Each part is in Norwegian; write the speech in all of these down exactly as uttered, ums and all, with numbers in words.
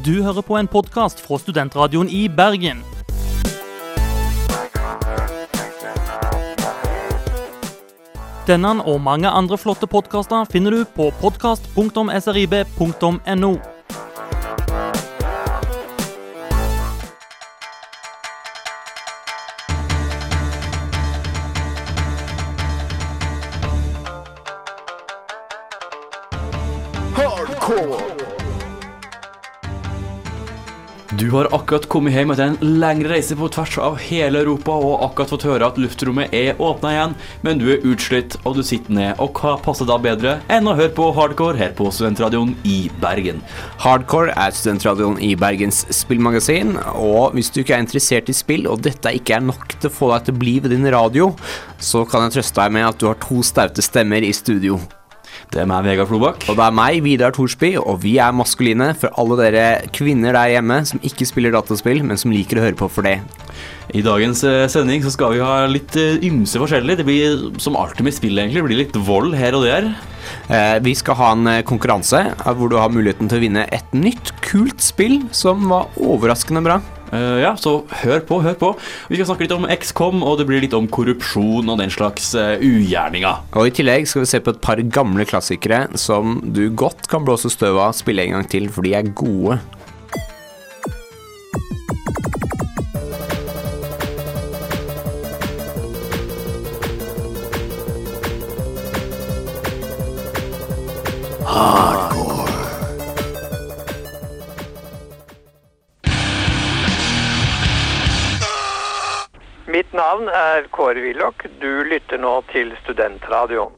Du hører på en podcast fra Studentradioen i Bergen. Denne og mange andre flotte podcaster finner du på podcast punktum s r i b punktum n o. Du har akkurat kommet hjem etter en lengre reise på tvers av hele Europa og akkurat fått høre at luftrommet er åpnet igjen, men du er utslitt og du sitter ned, og hva passer da bedre enn å høre på Hardcore her på Studentradioen i Bergen? Hardcore er Studentradioen i Bergens spillmagasin, og hvis du ikke er interessert i spill, og dette ikke er nok til å få deg til å bli ved din radio, så kan jeg trøste deg med at du har to staute stemmer i studio. Det er meg, Vegard Flobak. Og det er meg, Vidar Thorsby, og vi er maskuline for alle dere kvinner der hjemme som ikke spiller dataspill, men som liker å høre på for det. I dagens uh, sending så skal vi ha litt uh, ymse forskjellig. Det blir som alltid med spill egentlig, det blir litt vold her og der. Eh, vi skal ha en konkurranse hvor du har muligheten til å vinne et nytt, kult spill som var overraskende bra. Uh, ja, så hør på, hør på. Vi skal snakke litt om X COM, og det blir litt om korrupsjon og den slags uh, ugjerninger. Og i tillegg skal vi se på et par gamle klassikere som du godt kan blåse støv av spille en gang til, for de er gode. Mitt navn er Kåre Willoch. Du lytter nå til Studentradioen.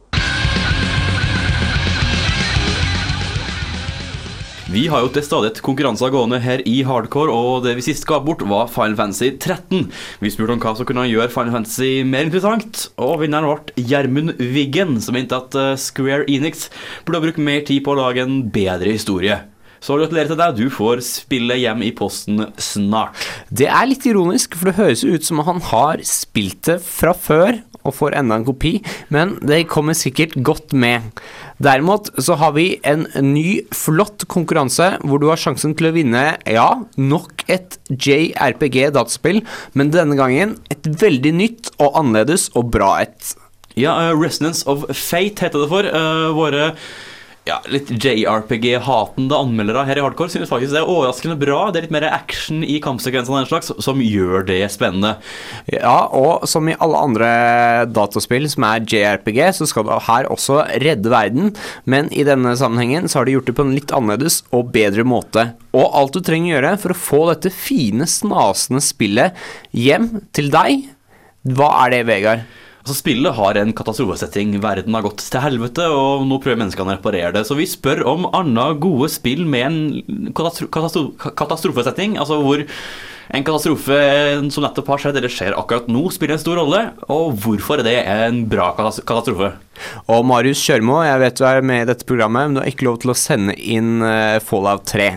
Vi har jo til stadig konkurranser gående her i Hardcore, og det vi sist ga bort var Final Fantasy tretten. Vi spurte om hva som kunne gjøre Final Fantasy mer interessant, og vinneren ble Gjermund Wiggen, som mente at Square Enix burde ha brukt mer tid på å lage en bedre historie. Så gratulerer til deg, du får spille hjem i posten snart. Det er litt ironisk, for det høres ut som han har spilt det fra før og får enda en kopi, men det kommer sikkert godt med. Derimot så har vi en ny flott konkurranse hvor du har sjansen til å vinne, ja, nok et J R P G-dataspill, men denne gangen et veldig nytt og annerledes og bra et. Ja, uh, Resonance of Fate heter det for. Uh, våre ja, litt J R P G-hatende anmeldere her i Hardcore synes faktisk det er overraskende bra. Det er litt mer action i kampsekvensene og den slags som gjør det spennende. Ja, og som i alle andre dataspill som er J R P G, så skal du her også redde verden, men i denne sammenhengen så har de gjort det på en litt annerledes og bedre måte. Og alt du trenger å gjøre for å få dette fine, snasende spillet hjem til deg, hva er det, Vegard? Altså, spillet har en katastrofesetting. Verden har gått til helvete, og nå prøver menneskene å reparere det. Så vi spør om andre gode spill med en katastro- katastro- katastrofesetting, altså hvor en katastrofe som nettopp har skjedd, eller skjer akkurat nå, spiller en stor rolle, og hvorfor er det en bra katastrofe? Og Marius Kjørmo, jeg vet du er med i dette programmet, men du har ikke lov til å sende inn Fallout tre.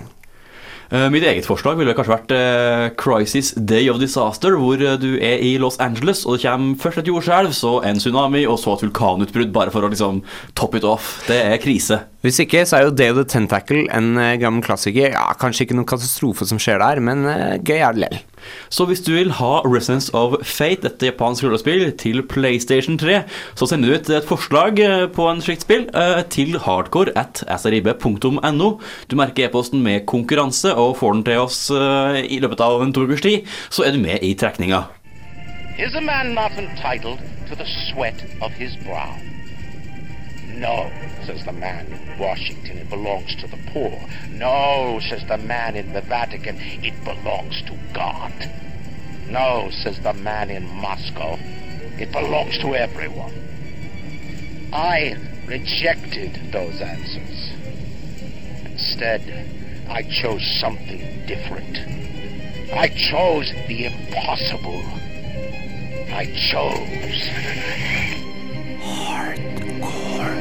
Uh, mitt eget forslag ville kanskje vært uh, Crisis Day of Disaster, hvor uh, du er i Los Angeles, og det kommer først et jordskjelv, så en tsunami, og så et vulkanutbrudd, bare for å liksom top it off. Det er krise. Hvis ikke, så er jo Day of the Tentacle en uh, gammel klassiker. Ja, kanskje ikke noen katastrofe som skjer der, men uh, gøy er det lell. Så hvis du vil ha Resonance of Fate, et japansk rollespill, til PlayStation tre, så sender du ut et forslag på en slikt spill uh, til hardcore at s r i b punktum n o. Du merker e-posten med konkurranse og får den til oss uh, i løpet av en to ukers tid, så er du med i trekninga. Is a man not entitled to the sweat of his brow? No, says the man in Washington, it belongs to the poor. No, says the man in the Vatican, it belongs to God. No, says the man in Moscow, it belongs to everyone. I rejected those answers. Instead, I chose something different. I chose the impossible. I chose hardcore.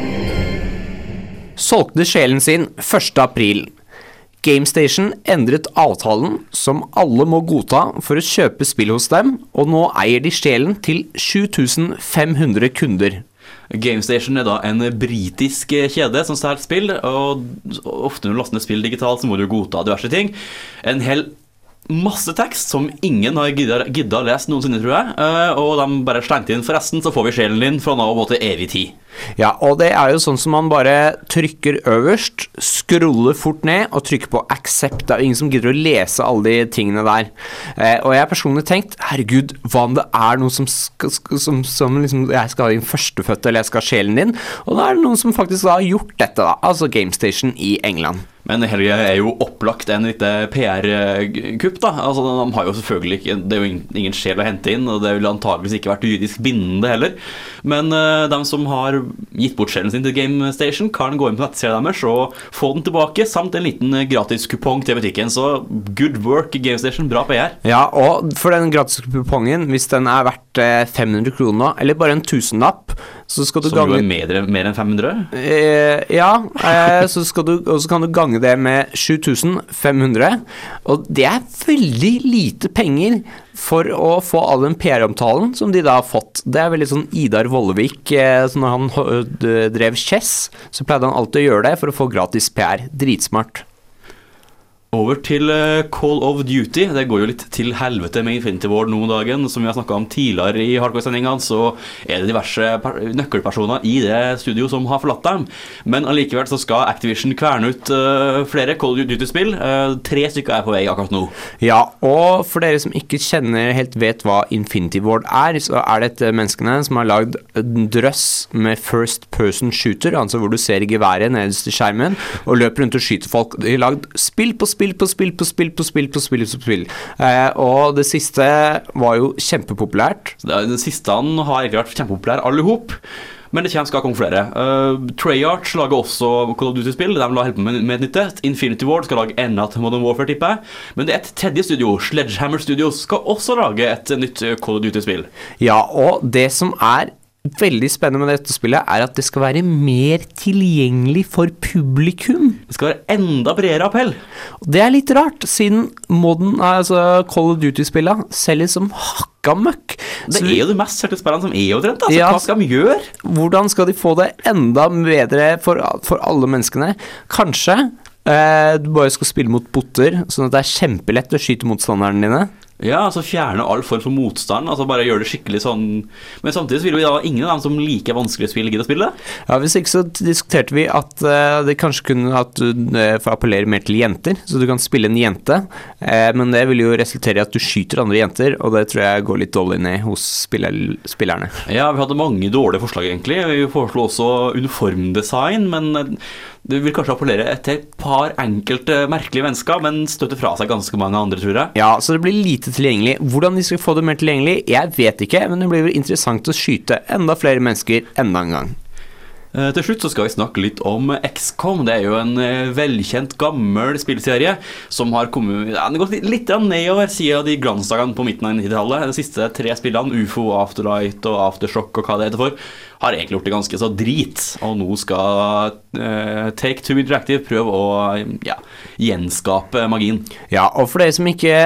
Solgte sjelen sin første april. GameStation endret avtalen som alle må godta for å kjøpe spill hos dem, og nå eier de sjelen til sju tusen fem hundre kunder. GameStation er da en britisk kjede som selger spill, og ofte når du laster ned spill digitalt så må du godta diverse ting. En hel masse tekst som ingen har giddet å lese noensinne, tror jeg, og de bare slengte inn forresten, så får vi sjelen din fra nå og til evig tid. Ja, og det er jo sånn som man bare trykker øverst, scroller fort ned og trykker på accept. Det er jo ingen som gidder å lese alle de tingene der. Eh, og jeg har personlig tenkt, herregud, hva om det er noen som, skal, som, som liksom, jeg skal ha din førsteføtte, eller jeg skal ha sjelen din, og da er det noen som faktisk har gjort dette da, altså GameStation i England. Men Helge er jo opplagt en lite P R-kupp da, altså de har jo selvfølgelig ikke, det er jo ingen sjel å hente inn, og det ville antageligvis ikke vært juridisk bindende heller, men uh, de som har gitt bort sjelen sin til GameStation kan gå inn på nettsiden deres og få den tilbake, samt en liten gratis kupong til butikken, så good work GameStation, bra P R. Ja, og for den gratis kupongen, hvis den er verdt fem hundre kroner, eller bare en tusenlapp, så skal du Som gange... Som jo er mer, mer enn fem hundre? Eh, ja, eh, så skal du, og så kan du gange det med sju tusen fem hundre, og det er veldig lite penger for å få all den P R-omtalen som de da har fått. Det er veldig sånn Idar Vollevik, eh, så når han drev chess, så pleide han alltid å gjøre det for å få gratis P R. Dritsmart. Over til Call of Duty. Det går jo litt til helvete med Infinity Ward noen dagen. Som vi har snakket om tidligere i Hardcore-sendingene, så er det diverse nøkkelpersoner i det studio som har forlatt dem. Men allikevel så skal Activision kverne ut uh, flere Call of Duty-spill. Uh, tre stykker er på vei akkurat nå. Ja, og for dere som ikke kjenner helt vet hva Infinity Ward er, så er dette menneskene som har lagd en drøss med first person shooter, altså hvor du ser geværet nederst i skjermen, og løper rundt og skyter folk. De har lagd spill på spill på spill på spill på spill på spill på spill eh, og det siste var jo kjempepopulært. Det, det siste han har egentlig vært kjempepopulær alle ihop, men det kommer skal komme flere. uh, Treyarch lager også Call of Duty-spill. De la helt på med, med et nytt. Infinity Ward skal lage enda et Modern Warfare, tipper jeg. Men det er et tredje studio, Sledgehammer Studios, skal også lage et nytt Call of Duty-spill. Ja, og det som er veldig spennende med dette spillet er at det skal være mer tilgjengelig for publikum. Det skal være enda bredere appell. Det er litt rart, siden modern, altså Call of Duty-spillet selger som hakka møkk. Det er jo det mest sette spillene som er jo trent, altså ja, hva skal de gjøre? Hvordan skal de få det enda bedre for, for alle menneskene? Kanskje eh, du bare skal spille mot botter, sånn at det er kjempelett å skyte motstanderne dine. Ja, altså fjerne all form for motstand, altså bare gjøre det skikkelig sånn. Men samtidig så vil vi da ingen av dem som liker vanskelige spill gidde å spille. Ja, hvis ikke så diskuterte vi at uh, det kanskje kunne at du uh, får appellere mer til jenter, så du kan spille en jente, uh, men det vil jo resultere i at du skyter andre jenter, og det tror jeg går litt dårlig ned hos spiller spillerne. Ja, vi hadde mange dårlige forslag egentlig. Vi foreslo også uniformdesign, men det vil kanskje appellere etter et par enkelte merkelige mennesker, men støtte fra seg ganske mange andre, tror jeg. Ja, så det blir lite tilgjengelig. Hvordan de skal få det mer tilgjengelig, jeg vet ikke, men det blir interessant å skyte enda flere mennesker enda en gang. Uh, til slutt så skal vi snakke litt om X COM. Det er jo en uh, velkjent gammel spillserie som har kommet, ja, det har gått litt, litt nedover siden de glansdagene på midten av nittitallet. De siste tre spillene, U F O, Afterlight og Aftershock og hva det heter for, har egentlig gjort det ganske så drit, og nå skal uh, Take-Two Interactive prøve å ja, gjenskape magien. Ja, og for dere som ikke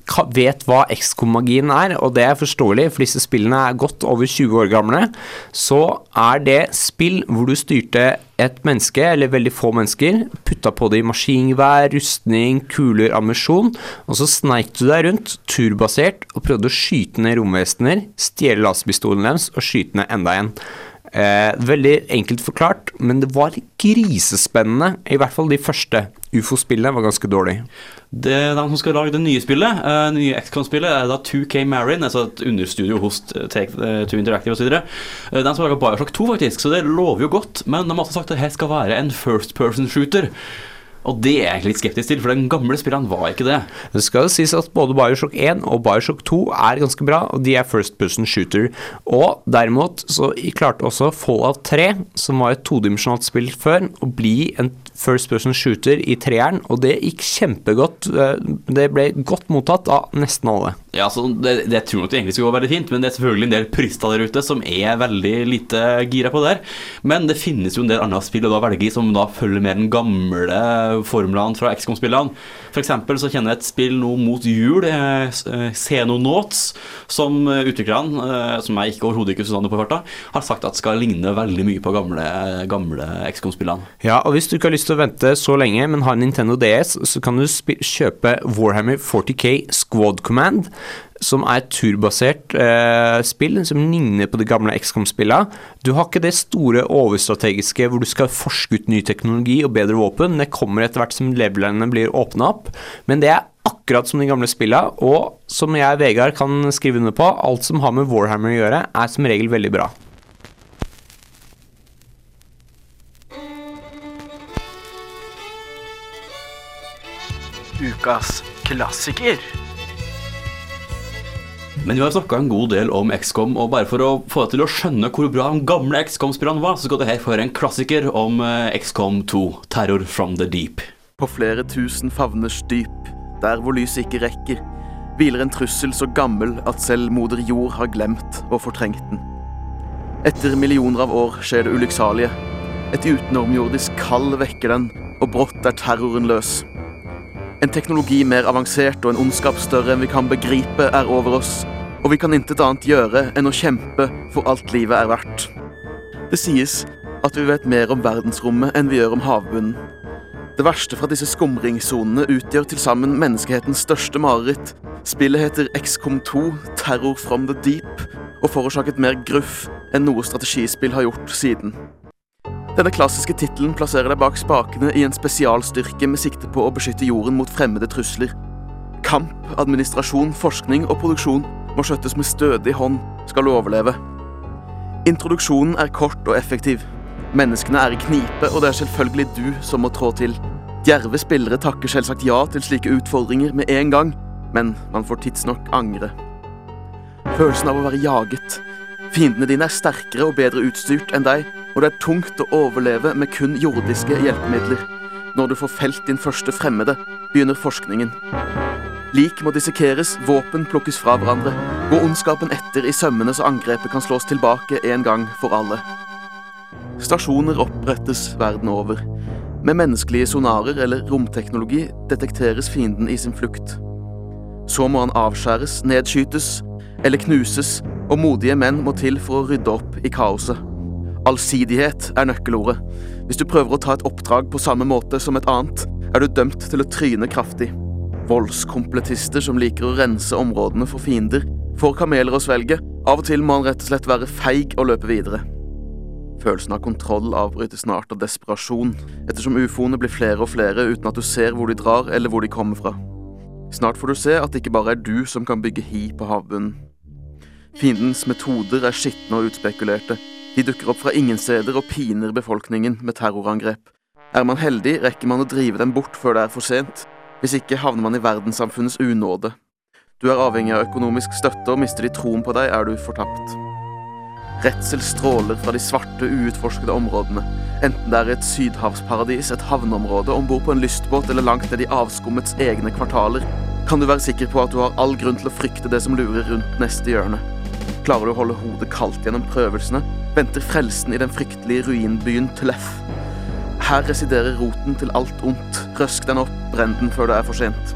vet hva X COM-magien er, og det er forståelig, for disse spillene er godt over tjue år gamle, så er det spill hvor du styrte et menneske, eller veldig få mennesker, putta på det i maskingevær, rustning, kuler, ammunisjon, og så sneik du deg rundt, turbasert, og prøvde å skyte ned romvesener, stjele laserpistolen deres, og skyte ned enda en. Eh, veldig enkelt forklart, men det var grisespennende. I hvert fall de første U F O-spillene var ganske dårlige. Det er de som skal lage det nye spillet, uh, nye X COM-spillet, er da to K Marin, altså et understudio hos Take-Two Interactive og så videre. Uh, de som har laget Bioshock to faktisk, så det lover jo godt, men de har også sagt at det her skal være en first-person shooter. Og det er jeg egentlig litt skeptisk til, for den gamle spilleren var ikke det. Det skal jo sies at både Bioshock one og Bioshock two er ganske bra, og de er first person shooter. Og derimot så klarte også Fallout three, som var et todimensionalt spill før, å bli en first person shooter i treeren, og det gikk kjempegodt. Det ble godt mottatt av nesten alle. Ja, altså, det, det tror jeg nok det egentlig skal gå veldig fint, men det er selvfølgelig en del purister der ute som er veldig lite gira på det der. Men det finnes jo en del andre spill å da velge i som da følger med den gamle formlene fra X COM-spillene. For eksempel så kjenner jeg et spill nå mot jul, eh, Xenonauts, som utviklerne, eh, som jeg ikke overhodet ikke synes på farta, har sagt at skal ligne veldig mye på gamle, gamle X COM-spillene. Ja, og hvis du ikke har lyst til å vente så lenge, men har en Nintendo D S, så kan du sp- kjøpe Warhammer forty K Squad Command, som er et turbasert eh, spill som ligner på de gamle X COM-spillene. Du har ikke det store overstrategiske hvor du skal forske ut ny teknologi og bedre våpen. Det kommer etter hvert som levelene blir åpnet opp, men det er akkurat som de gamle spillene, og som jeg, Vegard, kan skrive under på, alt som har med Warhammer å gjøre, er som regel veldig bra. Ukas klassiker. Men vi har snakket en god del om X COM, og bare for å få deg til å skjønne hvor bra de gamle X COM-spillene var, så skal det her få en klassiker om X COM to, Terror from the Deep. På flere tusen favners dyp, der hvor lyset ikke rekker, hviler en trussel så gammel at selv moder jord har glemt og fortrengt den. Etter millioner av år skjer det ulykksalige. Et utenomjordisk kall vekker den, og brått er terroren løs. En teknologi mer avansert og en ondskap større enn vi kan begripe er over oss, og vi kan intet annet gjøre enn å kjempe for alt livet er verdt. Det sies at vi vet mer om verdensrommet enn vi gjør om havbunnen. Det verste fra disse skumringssonene utgjør til sammen menneskehetens største mareritt. Spillet heter X COM to, Terror from the Deep, og forårsaket mer gruff enn noe strategispill har gjort siden. Denne klassiske titelen plasserer deg bak spakene i en spesialstyrke med sikte på å beskytte jorden mot fremmede trusler. Kamp, administrasjon, forskning og produksjon må skjøttes med stødig hånd skal du overleve. Introduksjonen er kort og effektiv. Menneskene er i knipe, og det er selvfølgelig du som må trå til. Djerve spillere takker selvsagt ja til slike utfordringer med en gang, men man får tidsnok angre. Følelsen av å være jaget. Fiendene dine er sterkere og bedre utstyrt enn deg, og det er tungt å overleve med kun jordiske hjelpemidler. Når du får felt din første fremmede, begynner forskningen. Lik må dissekeres, våpen plukkes fra hverandre, gå ondskapen etter i sømmene så angrepet kan slås tilbake en gang for alle. Stasjoner opprettes verden over. Med menneskelige sonarer eller romteknologi detekteres fienden i sin flukt. Så må han avskjæres, nedskytes eller knuses, og modige menn må til for å rydde opp i kaoset. Allsidighet er nøkkelordet. Hvis du prøver å ta et oppdrag på samme måte som et annet, er du dømt til å tryne kraftig. Voldskomplettister som liker å rense områdene for fiender, får kameler å svelge. Av og til må han rett og slett være feig og løpe videre. Følelsen av kontroll avbryter snart av desperasjon, ettersom ufoene blir flere og flere uten at du ser hvor de drar eller hvor de kommer fra. Snart får du se at det ikke bare er du som kan bygge hi på havbunnen. Fiendens metoder er skitne og utspekulerte. De dukker opp fra ingen steder og piner befolkningen med terrorangrep. Er man heldig, rekker man å drive dem bort før det er for sent. Hvis ikke havner man i verdenssamfunnets unåde. Du er avhengig av økonomisk støtte, og mister de troen på deg, er du fortapt. Redsel stråler fra de svarte, uutforskede områdene. Enten det er et sydhavsparadis, et havneområde, ombord på en lystbåt eller langt ned i avskommets egne kvartaler, kan du være sikker på at du har all grunn til å frykte det som lurer rundt neste hjørne. Klarer du å holde hodet kaldt gjennom prøvelsene, venter frelsen i den fryktelige ruinbyen Tleth. Her residerer roten til alt ondt. Røsk den opp, brenn den før det er for sent.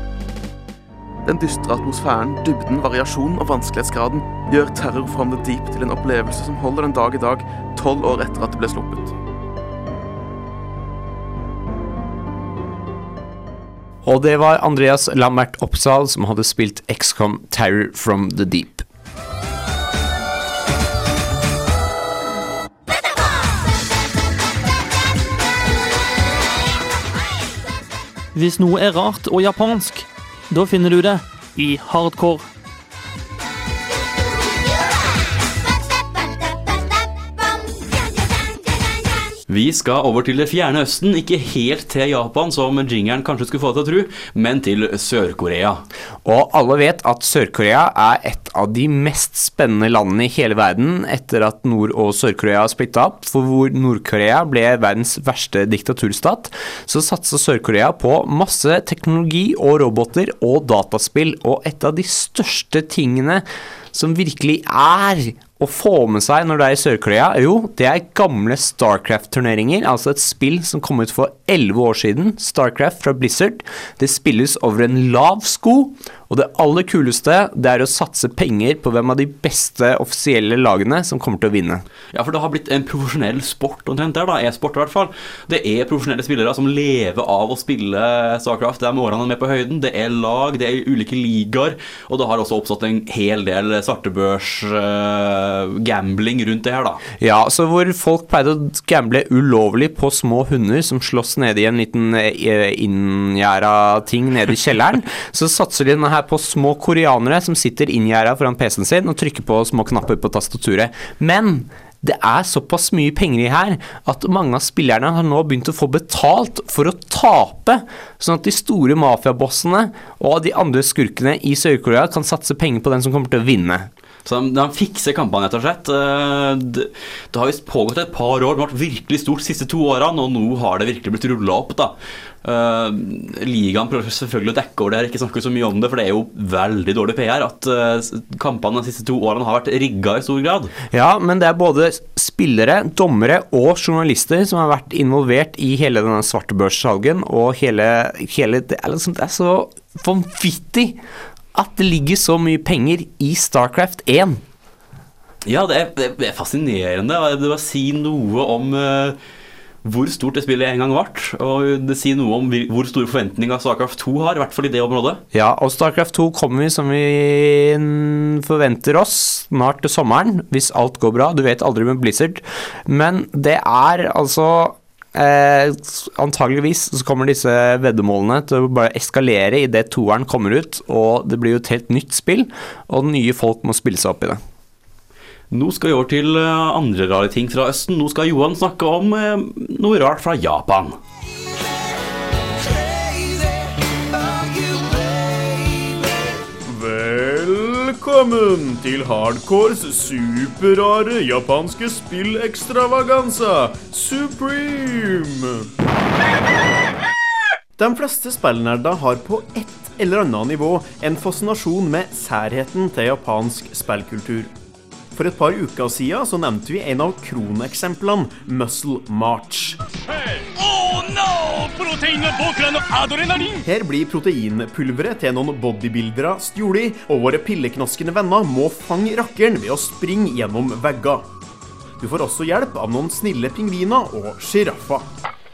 Den dystre atmosfæren, dybden, variasjonen og vanskelighetsgraden gjør Terror from the Deep til en opplevelse som holder den dag i dag, tolv år etter at det ble sluppet. Og det var Andreas Lambert Oppsal som hadde spilt X COM Terror from the Deep. Hvis noe er rart og japansk, da finner du det i hardcore. Vi skal over til det fjerne østen, ikke helt til Japan, som jingeren kanskje skulle få det til å tro, men til Sør-Korea. Og alle vet at Sør-Korea er et av de mest spennende landene i hele verden etter at Nord- og Sør-Korea splittet opp, for hvor Nord-Korea ble verdens verste diktaturstat, så satset Sør-Korea på masse teknologi og roboter og dataspill, og et av de største tingene som virkelig er å få med seg når det er i Sør-Korea, jo, det er gamle StarCraft-turneringer, altså et spill som kom ut for elleve år siden, StarCraft fra Blizzard. Det spilles over en lav sko, og det aller kuleste, det er å satse penger på hvem av de beste offisielle lagene som kommer til å vinne. Ja, for det har blitt en profesjonell sport omtrent der da, e-sport i hvert fall. Det er profesjonelle spillere som lever av å spille StarCraft, det er med årene med på høyden, det er lag, det er ulike ligaer, og det har også oppstått en hel del svartebørs uh, gambling rundt det her da. Ja, så hvor folk pleide å gamble ulovlig på små hunder som slåss nede i en liten inngjerda ting nede i kjelleren, så satser de denne her på små koreanere som sitter inngjerda foran P C-en sin og trykker på små knapper på tastaturet. Men det er såpass mye penger i her at mange av spillerne har nå begynt å få betalt for å tape, sånn at de store mafiabossene og de andre skurkene i Sør-Korea kan satse penger på den som kommer til å vinne. Så de, de fikser kampene rett og slett. Det, det har vist pågått et par år, det har vært virkelig stort de siste to årene, og nå har det virkelig blitt rullet opp da. Uh, ligaen prøver selvfølgelig å dekke over det her, ikke snakke så mye om det, for det er jo veldig dårlig P R at uh, kampene de siste to årene har vært rigget i stor grad. Ja, men det er både spillere, dommere og journalister som har vært involvert i hele denne svartebørssalgen, og hele, hele det, er liksom, det er så vanvittig at det ligger så mye penger i StarCraft one. Ja, det er, det er fascinerende. Det vil si noe om uh, hvor stort det spillet en gang vart, og det sier noe om hvor store forventninger StarCraft two har, i hvert fall i det området. Ja, og StarCraft two kommer vi som vi forventer oss snart til sommeren, hvis alt går bra. Du vet aldri med Blizzard, men det er altså Eh, antageligvis så kommer disse veddemålene til å bare eskalere i det toeren kommer ut, og det blir jo et helt nytt spill, og nye folk må spille seg opp i det. Nå skal vi over til andre rare ting fra Østen. Nå skal Johan snakke om eh, noe rart fra Japan. Velkommen til Hardcores superrare japanske spill-ekstravaganza, Supreme! De fleste spillnerder har på ett eller annet nivå en fascinasjon med særheten til japansk spillkultur. For et par uker siden så nevnte vi en av kroneksemplene, Muscle March. Hey. Oh no! Her blir proteinpulveret til noen bodybuildere stjålet, og våre pilleknaskende venner må fange rakkeren ved å springe gjennom vegger. Du får også hjelp av noen snille pingviner og giraffer.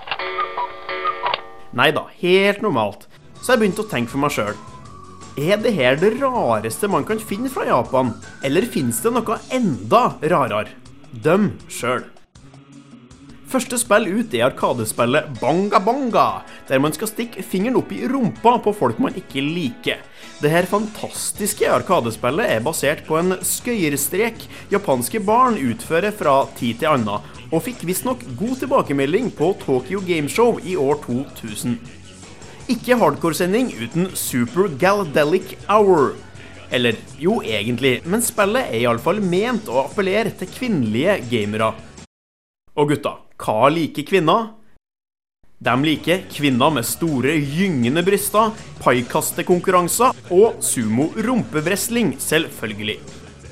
Neida, helt normalt. Så jeg begynte å tenke for meg selv. Er det her det rareste man kan finne fra Japan? Eller finnes det noe enda rarere? Døm selv. Første spill ut er arkadespillet Bonga Bonga, der man skal stikke fingeren opp i rumpa på folk man ikke liker. Dette fantastiske arkadespillet er basert på en skøyerstrek japanske barn utfører fra tid til annen, og fikk visstnok god tilbakemelding på Tokyo Game Show i år to tusen. Ikke hardcore-sending uten Super Galladelic Hour. Eller, jo egentlig, men spillet er i alle fall ment å appellere til kvinnelige gamere. Og gutta, hva liker kvinner? De liker kvinner med store, gyngende bryster, paikastekonkurranser og sumo-rumpevresling, selvfølgelig.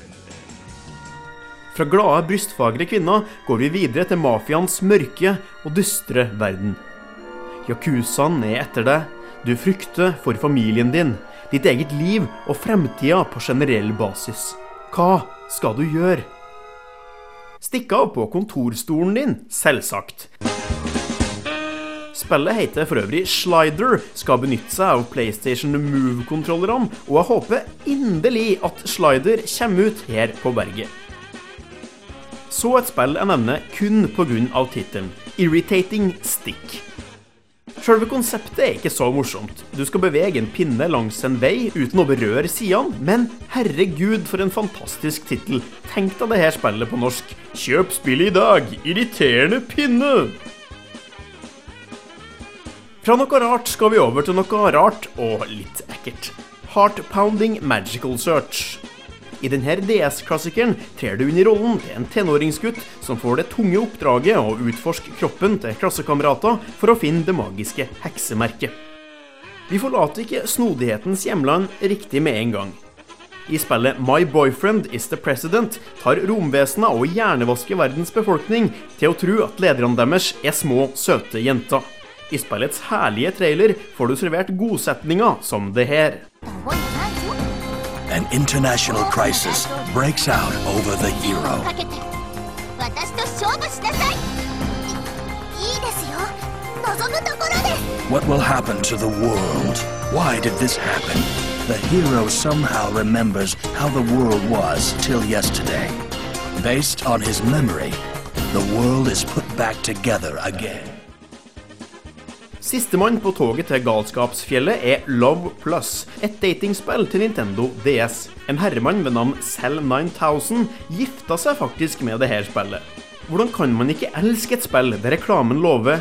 Fra glade, brystfagre kvinner går vi videre til mafians mørke og dystre verden. Yakuzaen er etter deg. Du frykter for familien din, ditt eget liv og fremtida på generell basis. Hva skal du gjøre? Stikk av på kontorstolen din, selvsagt. Spillet heter for øvrig Slider, skal benytte seg av PlayStation Move-kontrollerne, og jeg håper inderlig at Slider kommer ut her på berget. Så et spill jeg nevner kun på grunn av titelen, Irritating Stick. Selve konseptet er ikke så morsomt. Du skal bevege en pinne langs en vei uten å berøre sidene, men herregud for en fantastisk titel. Tenk deg det her spillet på norsk. Kjøp spillet i dag, irriterende pinne! Fra noe rart skal vi over til noe rart og litt ekkelt. Heart-pounding magical search. I denne D S-klassikeren trer du inn i rollen til en tenåringsgutt som får det tunge oppdraget å utforske kroppen til klassekamerater for å finne det magiske heksemerket. Vi forlater ikke snodighetens hjemland riktig med en gang. I spillet My Boyfriend is the President tar romvesener og hjernevasker verdens befolkning til å tro at lederne deres er små, søte jenter. I spillets herlige trailer får du servert godsetninger som det her. An international crisis breaks out over the hero. What will happen to the world? Why did this happen? The hero somehow remembers how the world was till yesterday. Based on his memory, the world is put back together again. Sistemann på toget til Galskapsfjellet er Love Plus, et datingspill til Nintendo D S. En herremann ved navn Cell nine thousand gifta seg faktisk med det her spillet. Hvordan kan man ikke elske et spill der reklamen lover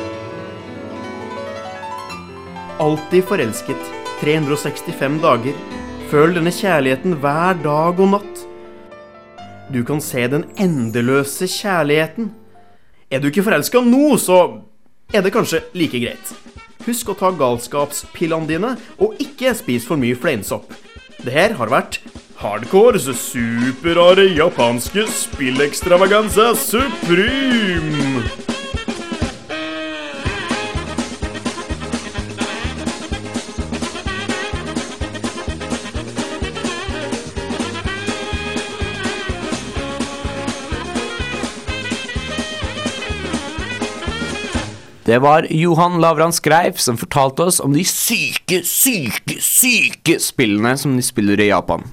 alltid forelsket, tre hundre sekstifem dager, føl denne kjærligheten hver dag og natt. Du kan se den endeløse kjærligheten. Er du ikke forelsket nå, så er det kanskje like greit. Husk å ta galskapspillene dine, og ikke spis for mye fleinsopp. Det her har vært Hardcores superrare japanske spillekstravaganza Supreme! Det var Johan Lavran Skreif som fortalte oss om de syke, syke, syke spillene som de spiller i Japan.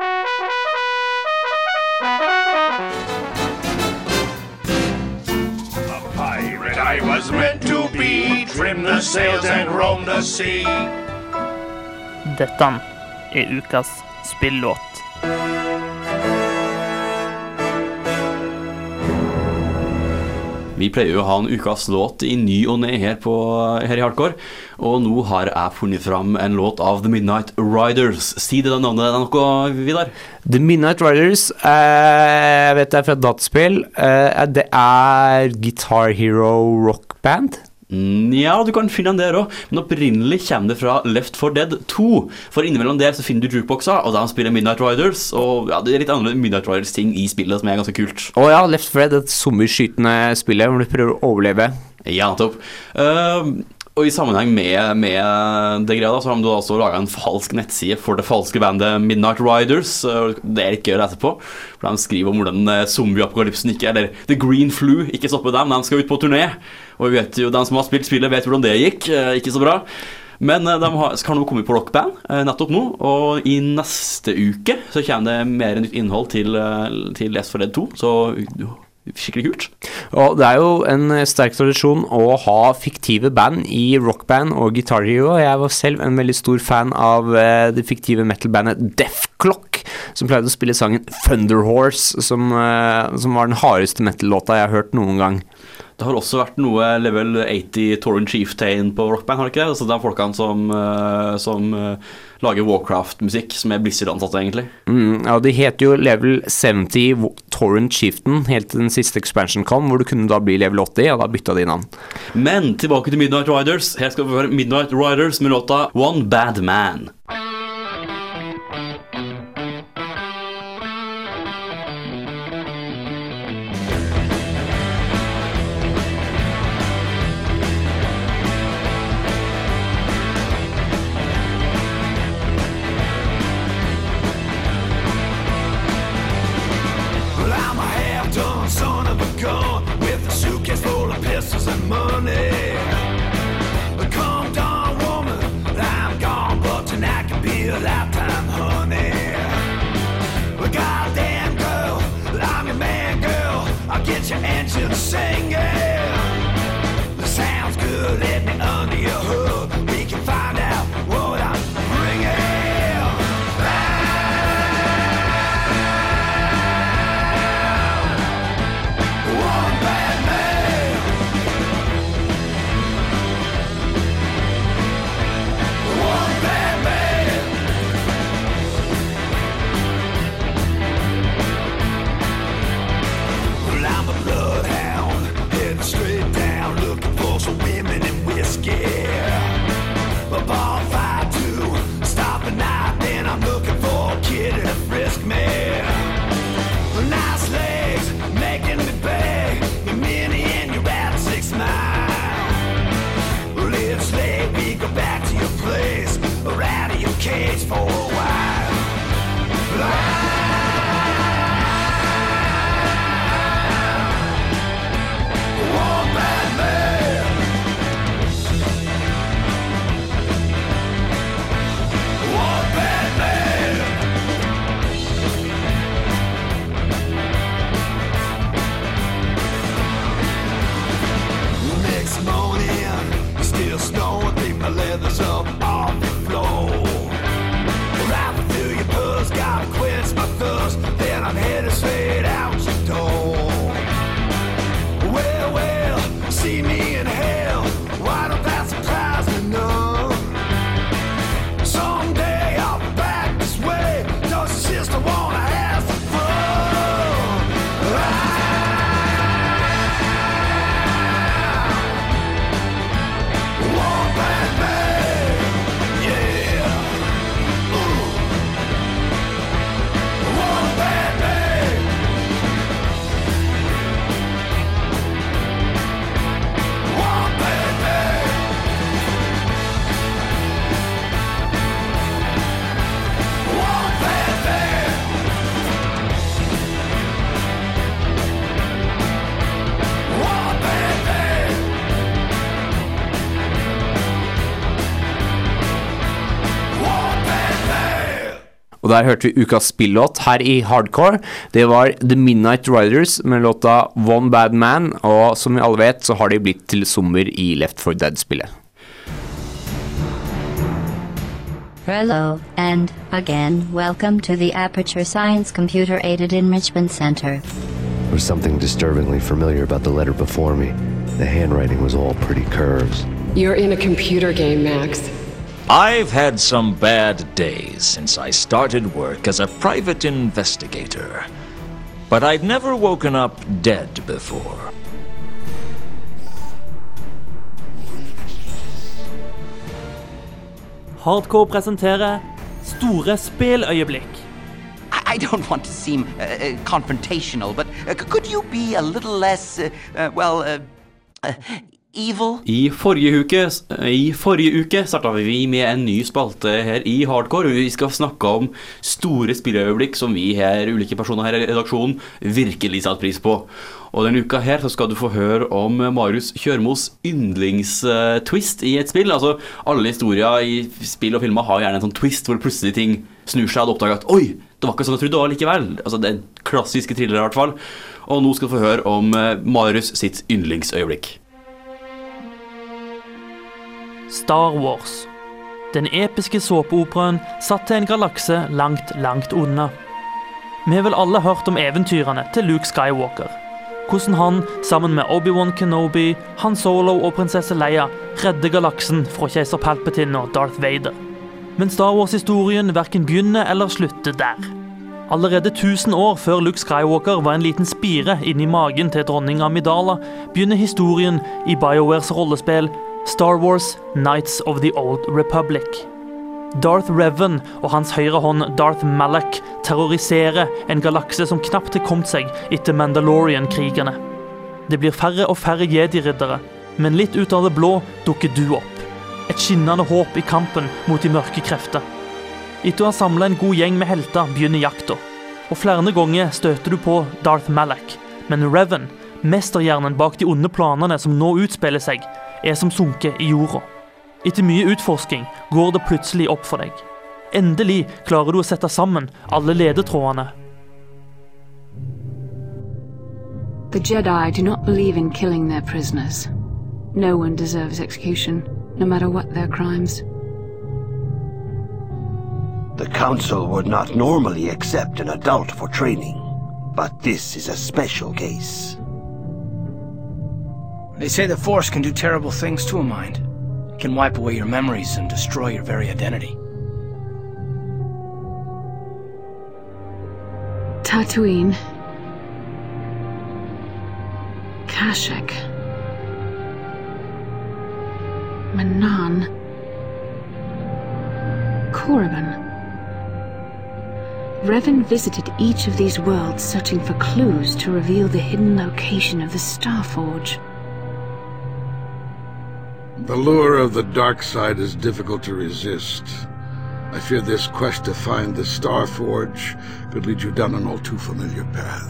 A pirate I was meant to be, trim the sails and roam the sea. Dette er ukas spillåt. Vi pleier jo å ha en ukas låt i ny og ned her, på, her i Hardcore, og nå har jeg funnet fram en låt av The Midnight Riders. Si det da navnet, er det noe, Vidar? The Midnight Riders, eh, jeg vet det er fra dataspill, eh, det er Guitar Hero Rock Band. Ja, du kan finne den der også, men opprinnelig kommer det fra Left four Dead two, for innimellom der så finner du jukeboxer, og da spiller Midnight Riders, og ja, det er litt andre Midnight Riders ting i spillet som er ganske kult. Å ja, Left four Dead, et zombieskytende spillet hvor du prøver å overleve. Ja, nettopp. Uh, og i sammenheng med, med det greia da, så har de altså laget en falsk nettside for det falske bandet Midnight Riders. Det er ikke gøy å lese på, for de skriver om hvordan zombie-apokalypsen ikke, eller The Green Flu, ikke stopper dem, de skal ut på turné. Og vi vet jo, de som har spilt spillet vet hvordan det gikk, ikke så bra. Men de har, skal nå komme på rockband nettopp nå, og i neste uke så kommer det mer nytt innhold til, til Left four Dead two, så skikkelig kult. Og det er jo en sterk tradisjon å ha fiktive band i rockband og Guitar Hero. Jeg var selv en veldig stor fan av uh, det fiktive metalbandet Death Clock, som pleide å spille sangen Thunder Horse, som, uh, som var den hardeste metal-låta jeg har hørt noen gang. Det har også vært noe level eighty Torrent Chieftain på rockband, har det ikke det? Altså de folkene som, uh, som uh, lager Warcraft-musikk, som er Blizzard-ansatte egentlig. Mm, ja, de heter jo level seventy Torrent Chieftain, helt til den siste expansion kom, hvor du kunne da bli level eighty, og da bytta de navn. Men tilbake til Midnight Riders. Her skal vi høre Midnight Riders med låta One Bad Man. Singing, the sounds good, let me under your hug, we can find out what I'm bringing. One bad man. One bad man. Well, I'm a bloodhound, heading straight down, looking for some women and whiskey. A bonfire too, stop a night, then I'm looking for a kid to frisk me. Nice legs, making me beg, your mini and your at six mile. Live late, we go back to your place, or out of your cage for a while. One bad man. One bad man. Next morning, still snowing, pick my leathers up off the floor. Right through your buzz, gotta quench my thirst, then I'm headed straight out your door. Well, well, see me in hell, why don't that surprise me none? Someday I'll be back this way, does your sister wanna have some fun? One bad man, yeah. Ooh. One bad man. One bad man. One bad man. One bad man. One bad man. Og der hørte vi ukas spillåt her i Hardcore. Det var The Midnight Riders med låta One Bad Man, og som vi alle vet så har de blitt til zombier i Left four Dead-spillet. Hello, and, again, welcome to the Aperture Science Computer Aided Enrichment Center. There was something disturbingly familiar about the letter before me. The handwriting was all pretty curves. You're in a computer game, Max. I've had some bad days since I started work as a private investigator. But I've never woken up dead before. Hardcore presenterer store speløyeblikk. I don't want to seem uh, uh, confrontational, but uh, could you be a little less, uh, uh, well, uh, uh, evil? I forrige uke, I forrige uke startet vi med en ny spalte her i Hardcore. Vi skal snakke om store spilløyeblikk som vi her, ulike personer her i redaksjonen, virkelig satt pris på. Og denne uka her så skal du få høre om Marius Kjørmos yndlingstwist i et spill. Altså, alle historier i spill og filmer har gjerne en sånn twist hvor plutselig ting snur seg og du oppdager at oi, det var ikke sånn jeg trodde det var likevel. Altså, det er en klassiske thriller i hvert fall. Og nå skal du få høre om Marius sitt yndlingsøyeblikk. Star Wars. Den episke såpeoperaen satt til en galakse langt, langt unna. Vi har vel alle hørt om eventyrene til Luke Skywalker. Hvordan han, sammen med Obi-Wan Kenobi, Han Solo og prinsesse Leia, redder galaksen fra keiser Palpatine og Darth Vader. Men Star Wars-historien hverken begynner eller slutter der. Allerede tusen år før Luke Skywalker var en liten spire inni magen til dronning Amidala, begynner historien i BioWares rollespill Star Wars Knights of the Old Republic. Darth Revan og hans høyre hånd Darth Malak terroriserer en galakse som knapt har kommet seg etter Mandalorian-krigene. Det blir færre og færre Jedi-riddere, men litt ut av det blå dukker du opp. Et skinnende håp i kampen mot de mørke krefter. Etter å ha samlet en god gjeng med helter begynner jakta, og flere ganger støter du på Darth Malak, men Revan, mesterhjernen bak de onde planene som nå utspiller seg, er som sunket i jorda. Etter mye utforsking går det plutselig opp for deg. Endelig klarer du å sette sammen alle ledetrådene. The Jedi do not believe in killing their prisoners. No one deserves execution. no matter what their crimes. The Council would not normally accept an adult for training, but this is a special case. They say the Force can do terrible things to a mind. It can wipe away your memories and destroy your very identity. Tatooine. Kashyyyk. Manaan. Korriban. Revan visited each of these worlds searching for clues to reveal the hidden location of the Starforge. The lure of the dark side is difficult to resist. I fear this quest to find the Starforge could lead you down an all too familiar path.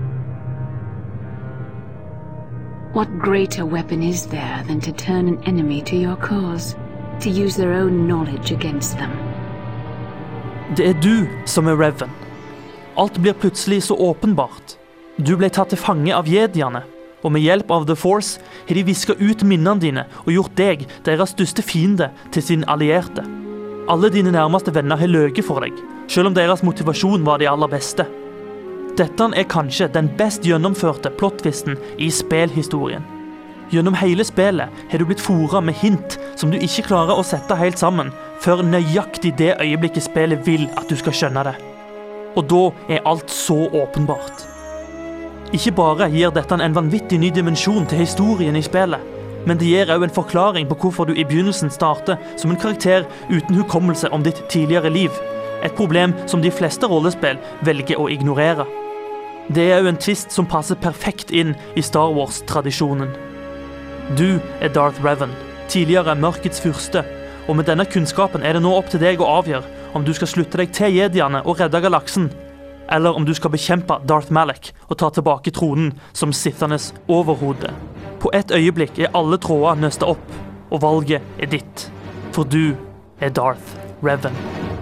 What greater weapon is there than to turn an enemy to your cause, to use their own knowledge against them? Det er du som er Revan. Alt blir plutselig så åpenbart. Du ble tatt til fange av jediene, og med hjelp av The Force har de visket ut minnene dine og gjort deg, deres største fiende, til sin allierte. Alle dine nærmeste venner har løget for deg, selv om deres motivasjon var de aller beste. Dette er kanskje den best gjennomførte plottvisten i spillhistorien. Gjennom hele spillet har du blitt foret med hint som du ikke klarer å sette helt sammen før nøyaktig det øyeblikket spillet vil at du skal skjønne det. Og da er alt så åpenbart. Ikke bare gir dette en vanvittig ny dimensjon til historien i spillet, men det gir også en forklaring på hvorfor du i begynnelsen starter som en karakter uten hukommelse om ditt tidligere liv. Et problem som de fleste rollespill velger å ignorere. Det er også en twist som passer perfekt inn i Star Wars-tradisjonen. Du er Darth Revan, tidligere mørkets fyrste, og med denne kunnskapen er det nå opp til deg å avgjøre om du skal slutte deg til jediene og redde galaksen, eller om du skal bekjempe Darth Malak og ta tilbake tronen som Sithernes overhode. På et øyeblikk er alle tråder nøstet opp, og valget er ditt, for du er Darth Revan.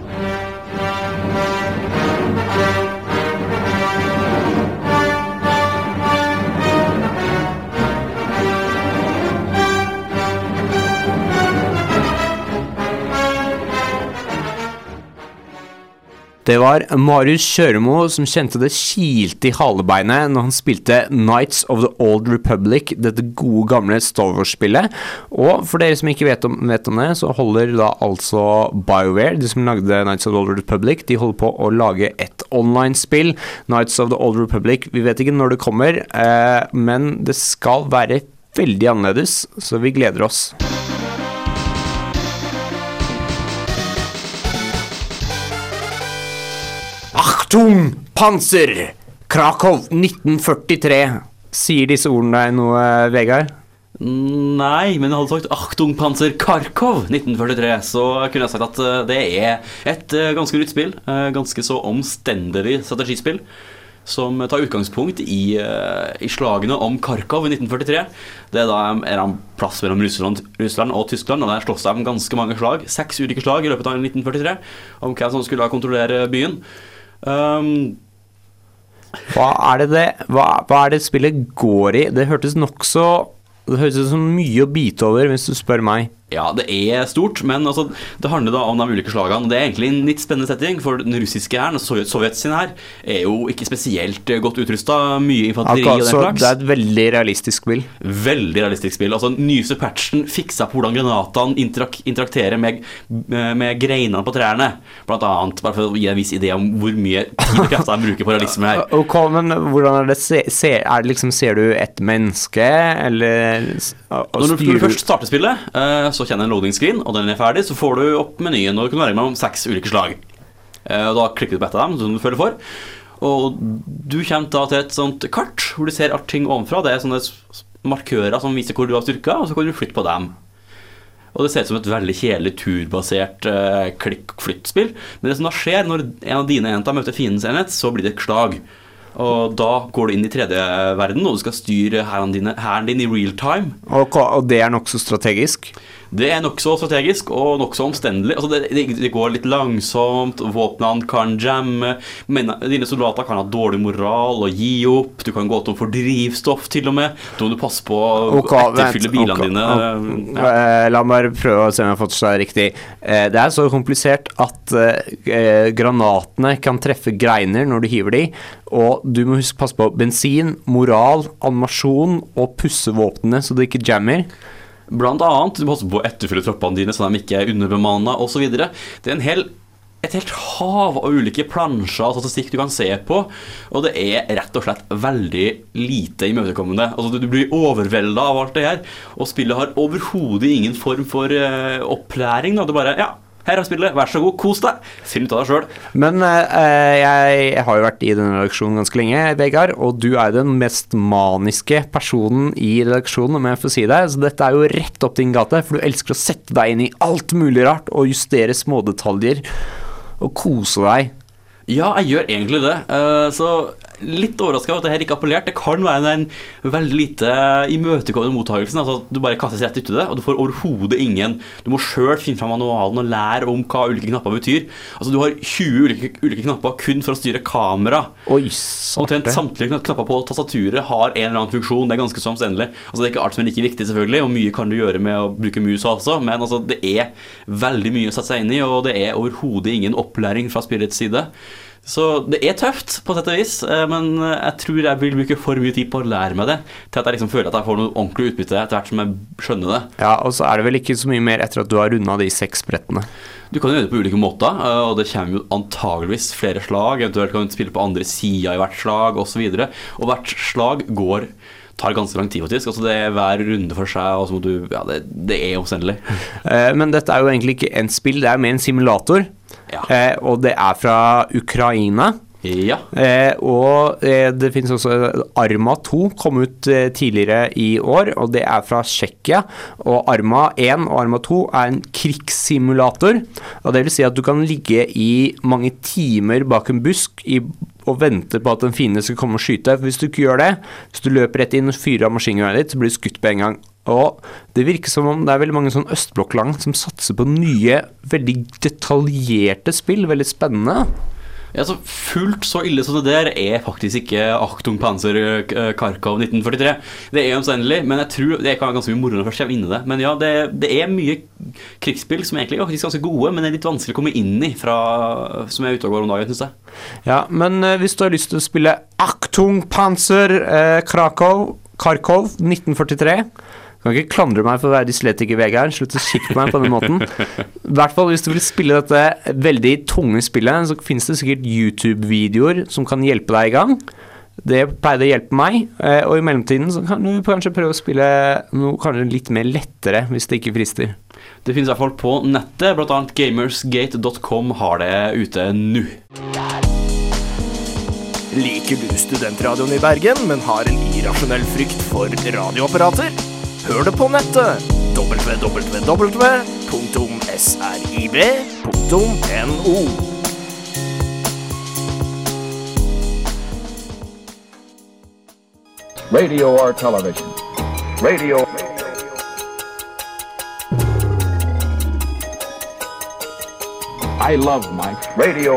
Det var Marius Kjøremo som kjente det kilte i halebeinet når han spilte Knights of the Old Republic, dette gode gamle Star Wars-spillet. Og for dere som ikke vet om, vet om det, så holder da altså BioWare, de som lagde Knights of the Old Republic, de holder på å lage et online-spill, Knights of the Old Republic. Vi vet ikke når det kommer, eh, men det skal være veldig annerledes, så vi gleder oss. Achtung, Panzer! Krakow nitten førtitre. Sier disse ordene deg noe, Vegard? Nei, men jeg hadde sagt Achtung, Panzer, Kharkov nitten førtitre, så kunne jeg sagt at det er et ganske nytt spill, ganske så omstendelig strategispill, som tar utgangspunkt i, i slagene om Kharkov i nitten førtitre. Det er da er en plass mellom Russland, Russland og Tyskland, og der slåss de ganske mange slag, seks ulike slag i løpet av nitten førtitre, om hvem som skulle kontrollere byen. Um, hva er det det hva, hva er det spillet går i? Det hørtes nok så Det høres ut som mye å bite over hvis du spør meg. Ja, det er stort, men altså, det handler da om de ulike slagene. Det er egentlig en litt spennende setting, for den russiske hæren, Sovjet, Sovjet sin her, er jo ikke spesielt godt utrustet, mye infanteri okay, og den så slags. Det er et veldig realistisk spill. Veldig realistisk spill. Altså, nyeste patchen fiksa på hvordan granatene interak interakterer med, med greinene på trærne, blant annet, bare for å gi en viss idé om hvor mye tid og krefter de bruker på realisme her. Ok, men hvordan er det, se, se, er det liksom, ser du et menneske, eller Når du, du først starter spillet, så kjenner en loading screen, og den er ferdig, så får du opp menyen, og du kan være med om seks ulike slag. Og da klikker du på et av dem, som du føler for. Og du kommer da til et sånt kart, hvor du ser alt ting ovenfra. Det er sånne markører som viser hvor du har styrka, og så kan du flytte på dem. Og det ser ut som et veldig kjedelig turbasert uh, klikk-flytt-spill. Men det som da skjer når en av dine enheter møter fiendens enhet, så blir det et slag. Og da går du inn i tredje verden, og du skal styre hæren dine, hæren din i real time. Og, og det er nok så strategisk? Det er nok så strategisk og nok så omstendelig. Altså det, det, det går litt langsomt, våpnene kan jamme, men dine soldater kan ha dårlig moral og gi opp, du kan gå tom for drivstoff til og med, da må du passe på å okay, etterfylle bilene okay, dine. Okay. Ja. La meg bare prøve å se om jeg har fått det riktig. Det er så komplisert at eh, granatene kan treffe greiner når du hiver de, og du må huske passe på bensin, moral, animasjon og pusse våpnene så det ikke jammer. Blant annet, du må passe på å etterfølge troppene dine så de ikke er underbemannet og så videre. Det er en hel, et helt hav av ulike plansjer og statistikk du kan se på, og det er rett og slett veldig lite imøtekommende. Altså, du blir overveldet av alt det her, og spillet har overhodet ingen form for uh, opplæring. Da. Det bare, ja, her er spillet, vær så god, kos deg, finn ut av deg selv. Men eh, jeg, jeg har jo vært i denne redaksjonen ganske lenge, Vegard, og du er den mest maniske personen i redaksjonen, om jeg får si det, så dette er jo rett opp din gate, for du elsker å sette deg inn i alt mulig rart, og justere smådetaljer, og kose deg. Ja, jeg gjør egentlig det, uh, så litt overrasket av at det her ikke appellert. Det kan være en veldig lite imøtekommende mottagelsen, altså at du bare kastes rett ut i det, og du får overhodet ingen, du må selv finne frem manualen og lære om hva ulike knapper betyr. Altså du har tjue ulike, ulike knapper kun for å styre kamera. Oi, og til samtlige knapper på tastaturet har en eller annen funksjon, det er ganske så omstendelig. Altså det er ikke alt som er like viktig selvfølgelig, og mye kan du gjøre med å bruke mus også, men altså det er veldig mye å sette seg inn i, og det er overhodet ingen opplæring fra spillets side. Så det er tøft på sett og vis, men jeg tror jeg vil bruke for mye tid på å lære meg det, til at jeg liksom føler at jeg får noe ordentlig utbytte etter hvert som jeg skjønner det. Ja, og så er det vel ikke så mye mer etter at du har rundet de seks brettene. Du kan gjøre det på ulike måter, og det kommer jo antageligvis flere slag, eventuelt kan du spille på andre siden i hvert slag, og så videre. Og hvert slag går, tar ganske lang tid faktisk, altså det er hver runde for seg, og så må du, ja, det, det er omstendelig. Men dette er jo egentlig ikke en spill, det er mer en simulator. Ja. Eh, og det er fra Ukraina. Ja. Eh, og eh, det finnes også Arma to, kom ut eh, tidligere i år, og det er fra Tsjekkia. Og Arma én og Arma to er en krigssimulator, og det vil si at du kan ligge i mange timer bak en busk i, og vente på at en fiende skal komme og skyte. For hvis du ikke gjør det, hvis du løper rett inn og fyrer av maskingeværet ditt, så blir du skutt på en gang. Og det virker som om det er veldig mange sånn østblokkland som satser på nye, veldig detaljerte spill, veldig spennende. Ja, så fullt så ille som det der er faktisk ikke Achtung Panzer Kharkov nitten førtitre. Det er omstendelig, men jeg tror det kan være ganske mye moro når først jeg vinner det. Men ja, det, det er mye krigsspill som egentlig er faktisk ganske gode, men det er litt vanskelig å komme inn i fra, som er ute og går om dagen, synes jeg. Ja, men uh, hvis du har lyst til å spille Achtung Panzer uh, Kharkov, Kharkov nitten førtitre, du kan ikke klandre meg for å være dyslektiker, Vegard. Slutt å kikke på meg på den måten. I hvert fall hvis du vil spille dette veldig tunge spillet, så finnes det sikkert YouTube-videoer som kan hjelpe deg i gang. Det pleier å hjelpe meg, og i mellomtiden så kan du kanskje prøve å spille noe kanskje litt mer lettere, hvis det ikke frister. Det finnes i hvert fall på nettet, blant annet gamersgate dot com har det ute nå. Liker du studentradioen i Bergen, men har en irrasjonell frykt for radioapparater? Hør det på nettet! w w w punktum srib punktum no Radio or television? Radio. I love my radio.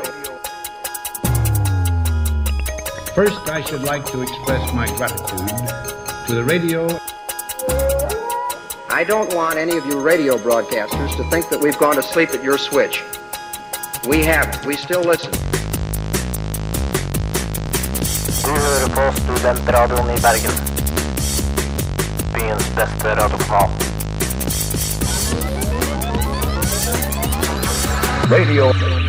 First, I should like to express my gratitude to the radio. I don't want any of you radio broadcasters to think that we've gone to sleep at your switch. We haven't. We still listen. Du hører på Studentradioen i Bergen. Byens beste radiokanal. Radio.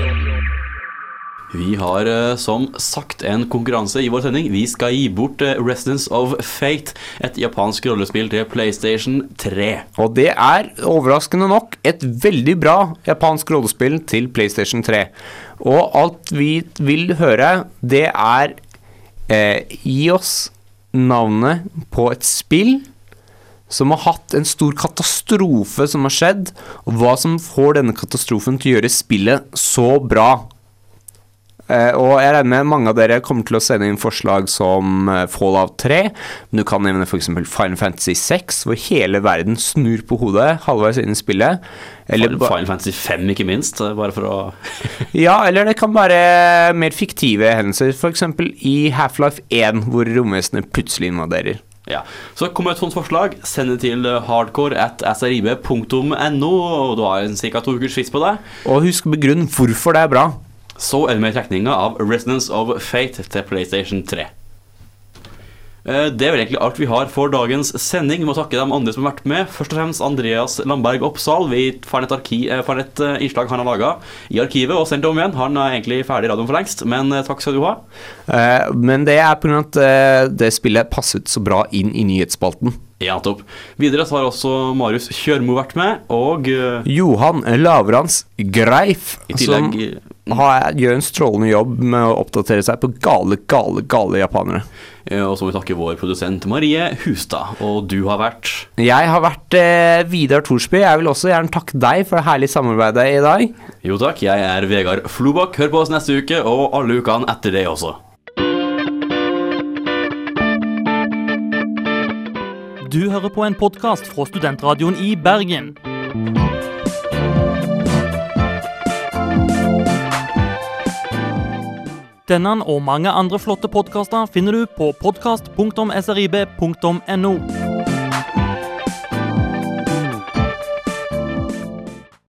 Vi har som sagt en konkurranse i vår sending. Vi skal gi bort Residence of Fate, et japansk rollespill til PlayStation tre. Og det er overraskende nok et veldig bra japansk rollespill til PlayStation tre. Og alt vi vil høre, det er eh, gi oss navnet på et spill som har hatt en stor katastrofe som har skjedd, og hva som får denne katastrofen til å gjøre spillet så bra. Uh, og jeg regner med mange av dere kommer til å sende inn forslag som uh, Fallout tre, men du kan nevne for eksempel Final Fantasy seks, hvor hele verden snur på hodet halvveis inn i spillet. Eller Final, Final Fantasy fem ikke minst, bare for å... ja, eller det kan være mer fiktive hendelser, for eksempel i Half-Life one, hvor romvesenet plutselig invaderer. Ja, så kommer et sånt forslag, send det til hardcore at srib punktum no, og du har en cirka to ukers frist på det. Og husk begrunn hvorfor det er bra. Så er det med trekningen av Resonance of Fate til PlayStation tre. Det er vel egentlig alt vi har for dagens sending. Vi må takke de andre som har vært med. Først og fremst Andreas Lamberg Oppsal. Vi får et, arki- får et innslag han har laget i arkivet og sendt om igjen. Han er egentlig ferdig i radioen for lengst, men takk skal du ha. Uh, men det er på grunn av at uh, det spillet passet så bra inn i nyhetsspalten. Ja, topp. Videre så har også Marius Kjørmo vært med, og uh, Johan Lavrans Greif, i tillegg, som har, gjør en strålende jobb med å oppdatere seg på gale, gale, gale japanere. Ja, og så må vi takke vår produsent Marie Hustad, og du har vært... Jeg har vært eh, Vidar Thorsby. Jeg vil også gjerne takke deg for det herlige samarbeidet i dag. Jo takk, jeg er Vegard Flobak. Hør på oss neste uke, og alle ukene etter det også. Du hører på en podcast fra Studentradioen i Bergen. Denne og mange andre flotte podcaster finner du på podcast punktum srib punktum no.